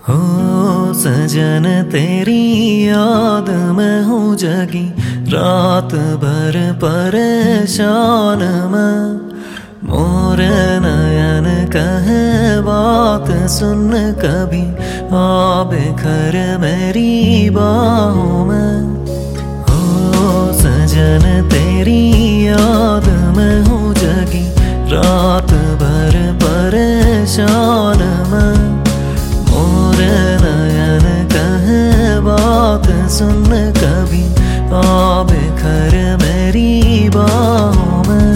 हो सजन तेरी याद में हूँ जगी रात भर परेशान मैं। मोर नयन कहे बात सुन कभी आ बिखर मेरी बाहों में। हो सजन तेरी याद में हूँ जगी रात भर परेशान मैं। मोर नयन कहे बात सुन कभी आ बिखर मेरी बाहों में।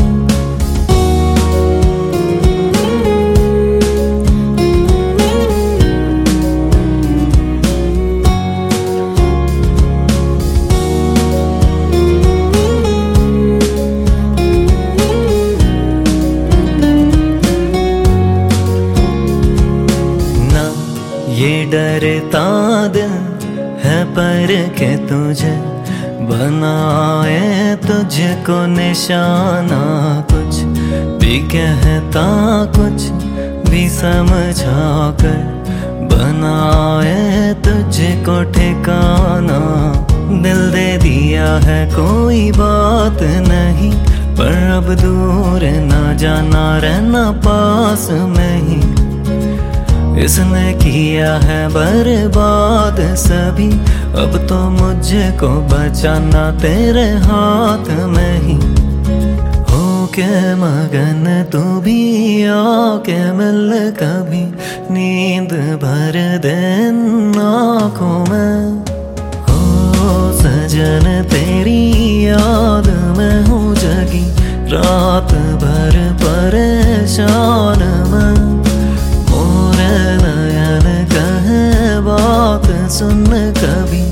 ये डरता दिल है पर के तुझे बनाए तुझको निशाना। कुछ भी कहता कुछ भी समझा कर बनाए तुझको ठिकाना। दिल दे दिया है कोई बात नहीं पर अब दूर ना जाना रहना पास में ही। इसने किया है बर्बाद सभी अब तो मुझको बचाना तेरे हाथ में ही। हो के मगन तू भी आके मिल कभी नींद भर दे आँखों में। हो सजन तेरी याद में हूँ जगी रात भर परेशान मैं। नयन कहे बात सुन कभी